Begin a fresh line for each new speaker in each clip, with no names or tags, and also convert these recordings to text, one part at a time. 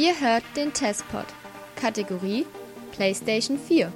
Ihr hört den Testpod. Kategorie PlayStation 4.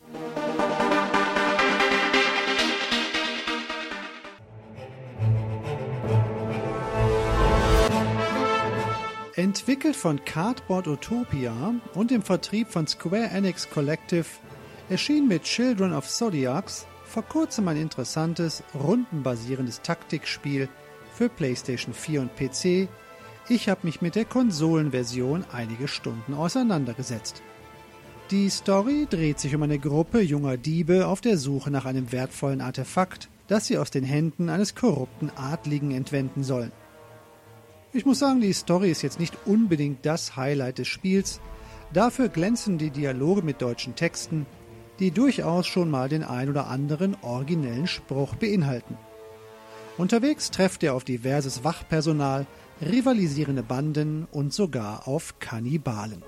Entwickelt von Cardboard Utopia und im Vertrieb von Square Enix Collective erschien mit Children of Zodiacs vor kurzem ein interessantes, rundenbasierendes Taktikspiel für PlayStation 4 und PC. Ich habe mich mit der Konsolenversion einige Stunden auseinandergesetzt. Die Story dreht sich um eine Gruppe junger Diebe auf der Suche nach einem wertvollen Artefakt, das sie aus den Händen eines korrupten Adligen entwenden sollen. Ich muss sagen, die Story ist jetzt nicht unbedingt das Highlight des Spiels, dafür glänzen die Dialoge mit deutschen Texten, die durchaus schon mal den ein oder anderen originellen Spruch beinhalten. Unterwegs trefft ihr auf diverses Wachpersonal, rivalisierende Banden und sogar auf Kannibalen.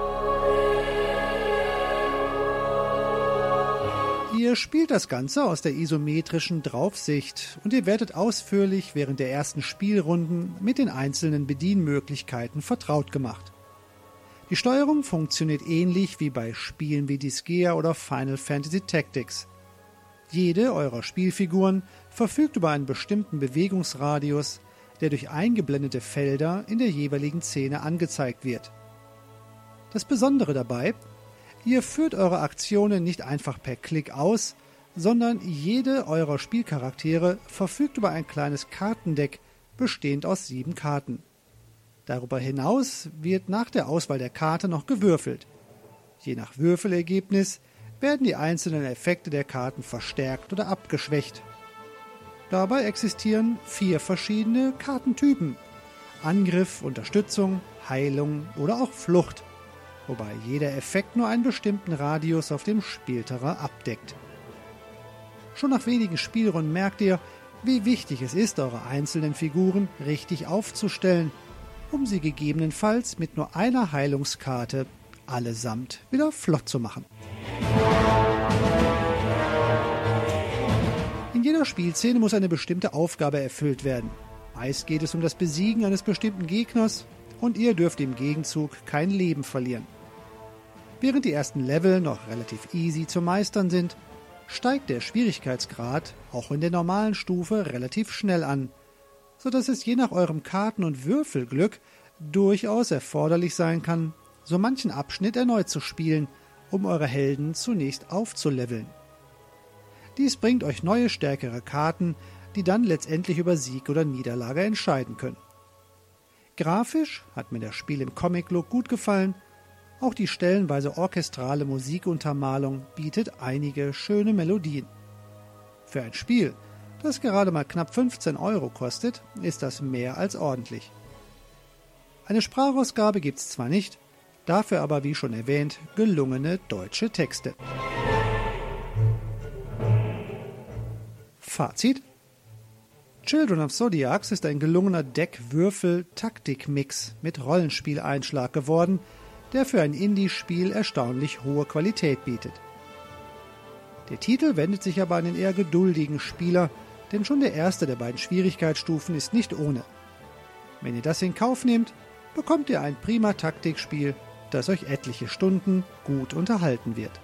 Ihr spielt das Ganze aus der isometrischen Draufsicht und ihr werdet ausführlich während der ersten Spielrunden mit den einzelnen Bedienmöglichkeiten vertraut gemacht. Die Steuerung funktioniert ähnlich wie bei Spielen wie Disgaea oder Final Fantasy Tactics. Jede eurer Spielfiguren verfügt über einen bestimmten Bewegungsradius, der durch eingeblendete Felder in der jeweiligen Szene angezeigt wird. Das Besondere dabei: Ihr führt eure Aktionen nicht einfach per Klick aus, sondern jede eurer Spielcharaktere verfügt über ein kleines Kartendeck, bestehend aus 7 Karten. Darüber hinaus wird nach der Auswahl der Karte noch gewürfelt. Je nach Würfelergebnis werden die einzelnen Effekte der Karten verstärkt oder abgeschwächt. Dabei existieren 4 verschiedene Kartentypen: Angriff, Unterstützung, Heilung oder auch Flucht, wobei jeder Effekt nur einen bestimmten Radius auf dem Spielterrain abdeckt. Schon nach wenigen Spielrunden merkt ihr, wie wichtig es ist, eure einzelnen Figuren richtig aufzustellen, um sie gegebenenfalls mit nur einer Heilungskarte allesamt wieder flott zu machen. In jeder Spielszene muss eine bestimmte Aufgabe erfüllt werden. Meist geht es um das Besiegen eines bestimmten Gegners und ihr dürft im Gegenzug kein Leben verlieren. Während die ersten Level noch relativ easy zu meistern sind, steigt der Schwierigkeitsgrad auch in der normalen Stufe relativ schnell an, sodass es je nach eurem Karten- und Würfelglück durchaus erforderlich sein kann, so manchen Abschnitt erneut zu spielen, um eure Helden zunächst aufzuleveln. Dies bringt euch neue, stärkere Karten, die dann letztendlich über Sieg oder Niederlage entscheiden können. Grafisch hat mir das Spiel im Comic-Look gut gefallen. Auch die stellenweise orchestrale Musikuntermalung bietet einige schöne Melodien. Für ein Spiel, das gerade mal knapp 15 € kostet, ist das mehr als ordentlich. Eine Sprachausgabe gibt's zwar nicht, dafür aber, wie schon erwähnt, gelungene deutsche Texte. Fazit: Children of Zodiacs ist ein gelungener Deck-Würfel-Taktik-Mix mit Rollenspieleinschlag geworden, der für ein Indie-Spiel erstaunlich hohe Qualität bietet. Der Titel wendet sich aber an den eher geduldigen Spieler, denn schon der erste der beiden Schwierigkeitsstufen ist nicht ohne. Wenn ihr das in Kauf nehmt, bekommt ihr ein prima Taktikspiel, das euch etliche Stunden gut unterhalten wird.